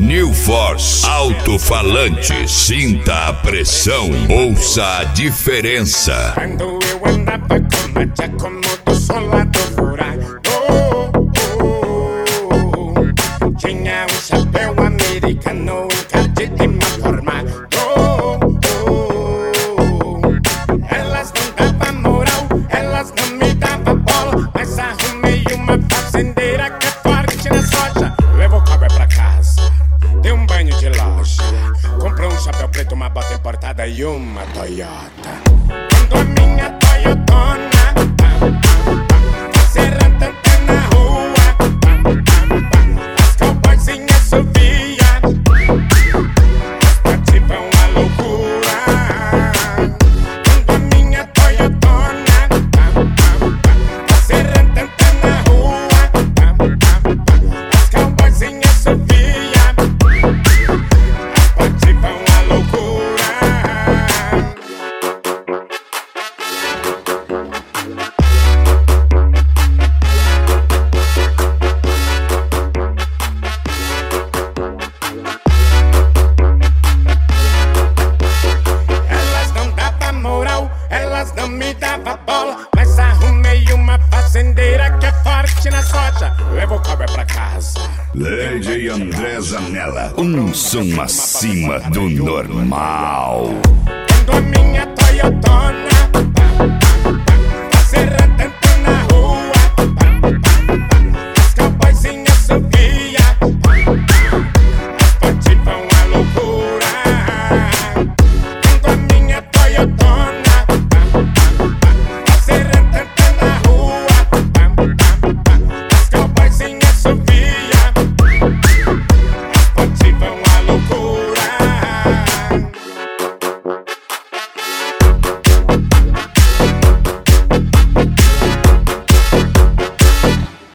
New Force Alto-Falante. Sinta a pressão, ouça a diferença. Quando eu andava com a Giacomo solado furado, tinha chapéu americano encarte de uma formado. Elas não davam moral, elas não me davam bola, mas arrumei uma fazendeira que é forte na soja. Levo o cabra pra casa, dei um banho de loja, comprei um chapéu preto, uma bota importada e uma Toyota. Quando a minha Toyotona serrando na rua, as cowboyzinhas subiam, as partes vão à loucura. Quando a minha Toyotona serrando na rua, as cowboyzinhas subiam, as partes vão à loucura. Elas não davam moral, elas não me davam bola, mas arrumei uma fazendeira que é forte na soja. Levo o cabra pra casa. Lady André Zanella, um som acima do normal. Quando a minha Toyotona